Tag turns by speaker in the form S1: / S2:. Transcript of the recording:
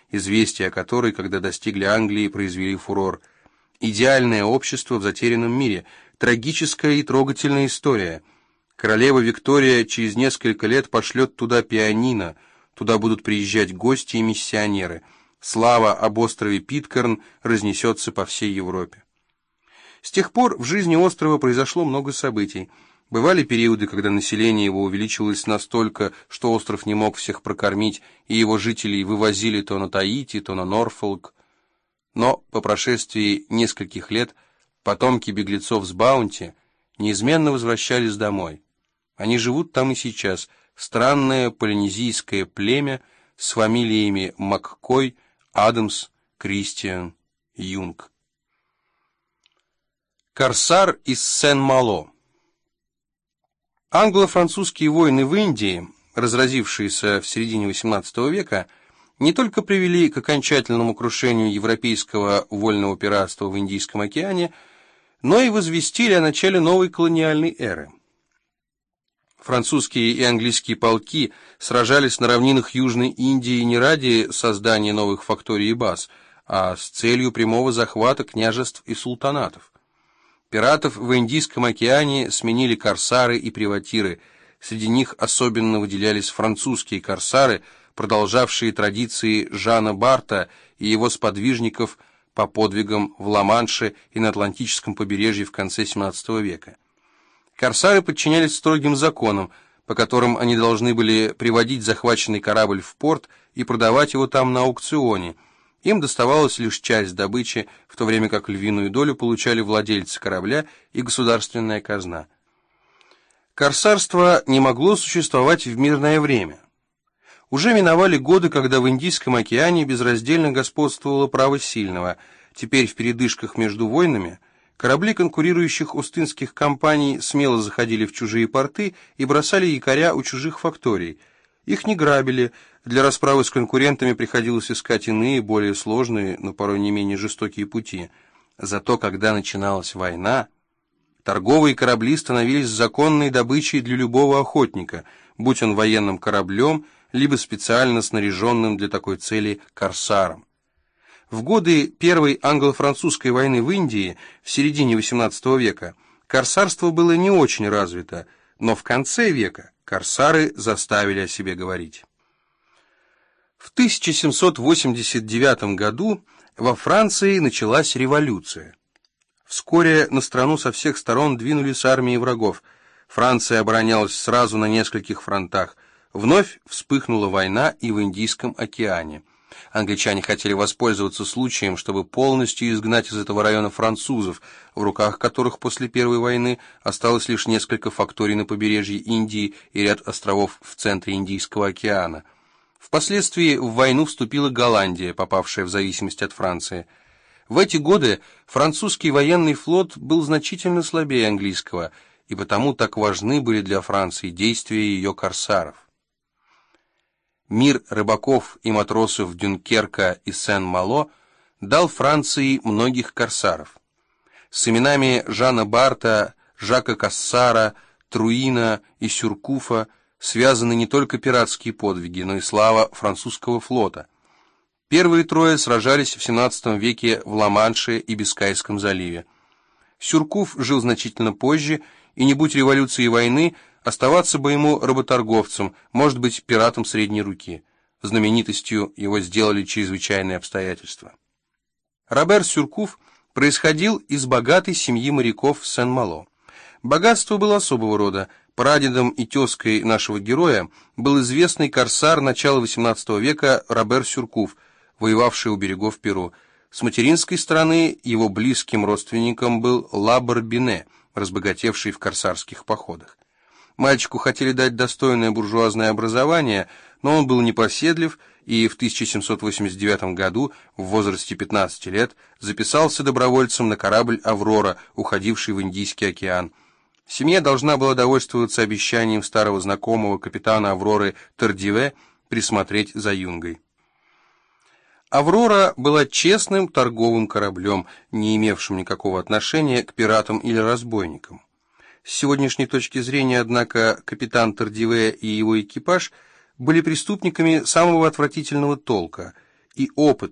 S1: известия о которой, когда достигли Англии, произвели фурор. Идеальное общество в затерянном мире, трагическая и трогательная история. Королева Виктория через несколько лет пошлет туда пианино, туда будут приезжать гости и миссионеры. Слава об острове Питкэрн разнесется по всей Европе. С тех пор в жизни острова произошло много событий. Бывали периоды, когда население его увеличилось настолько, что остров не мог всех прокормить, и его жителей вывозили то на Таити, то на Норфолк. Но по прошествии нескольких лет потомки беглецов с Баунти неизменно возвращались домой. Они живут там и сейчас, странное полинезийское племя с фамилиями Маккой, Адамс, Кристиан, Юнг. Корсар из Сен-Мало. Англо-французские войны в Индии, разразившиеся в середине XVIII века, не только привели к окончательному крушению европейского вольного пиратства в Индийском океане, но и возвестили о начале новой колониальной эры. Французские и английские полки сражались на равнинах Южной Индии не ради создания новых факторий и баз, а с целью прямого захвата княжеств и султанатов. Пиратов в Индийском океане сменили корсары и приватиры. Среди них особенно выделялись французские корсары, продолжавшие традиции Жана Барта и его сподвижников по подвигам в Ла-Манше и на Атлантическом побережье в конце XVII века. Корсары подчинялись строгим законам, по которым они должны были приводить захваченный корабль в порт и продавать его там на аукционе. Им доставалась лишь часть добычи, в то время как львиную долю получали владельцы корабля и государственная казна. Корсарство не могло существовать в мирное время. Уже миновали годы, когда в Индийском океане безраздельно господствовало право сильного. Теперь в передышках между войнами корабли конкурирующих остинских компаний смело заходили в чужие порты и бросали якоря у чужих факторий. Их не грабили, для расправы с конкурентами приходилось искать иные, более сложные, но порой не менее жестокие пути. Зато когда начиналась война, торговые корабли становились законной добычей для любого охотника, будь он военным кораблем, либо специально снаряженным для такой цели корсаром. В годы Первой англо-французской войны в Индии в середине XVIII века корсарство было не очень развито, но в конце века корсары заставили о себе говорить. В 1789 году во Франции началась революция. Вскоре на страну со всех сторон двинулись армии врагов. Франция оборонялась сразу на нескольких фронтах. Вновь вспыхнула война и в Индийском океане. Англичане хотели воспользоваться случаем, чтобы полностью изгнать из этого района французов, в руках которых после Первой войны осталось лишь несколько факторий на побережье Индии и ряд островов в центре Индийского океана. Впоследствии в войну вступила Голландия, попавшая в зависимость от Франции. В эти годы французский военный флот был значительно слабее английского, и потому так важны были для Франции действия ее корсаров. Мир рыбаков и матросов Дюнкерка и Сен-Мало дал Франции многих корсаров. С именами Жана Барта, Жака Кассара, Труина и Сюркуфа связаны не только пиратские подвиги, но и слава французского флота. Первые трое сражались в XVII веке в Ла-Манше и Бискайском заливе. Сюркуф жил значительно позже, и не будь революции и войны, оставаться бы ему работорговцем, может быть, пиратом средней руки. Знаменитостью его сделали чрезвычайные обстоятельства. Робер Сюркуф происходил из богатой семьи моряков Сен-Мало. Богатство было особого рода. Прадедом и тезкой нашего героя был известный корсар начала XVIII века Робер Сюркуф, воевавший у берегов Перу. С материнской стороны его близким родственником был Ла Барбине, разбогатевший в корсарских походах. Мальчику хотели дать достойное буржуазное образование, но он был непоседлив и в 1789 году, в возрасте 15 лет, записался добровольцем на корабль «Аврора», уходивший в Индийский океан. Семья должна была довольствоваться обещанием старого знакомого капитана «Авроры» Тардиве присмотреть за юнгой. «Аврора» была честным торговым кораблем, не имевшим никакого отношения к пиратам или разбойникам. С сегодняшней точки зрения, однако, капитан Тардиве и его экипаж были преступниками самого отвратительного толка. и опыт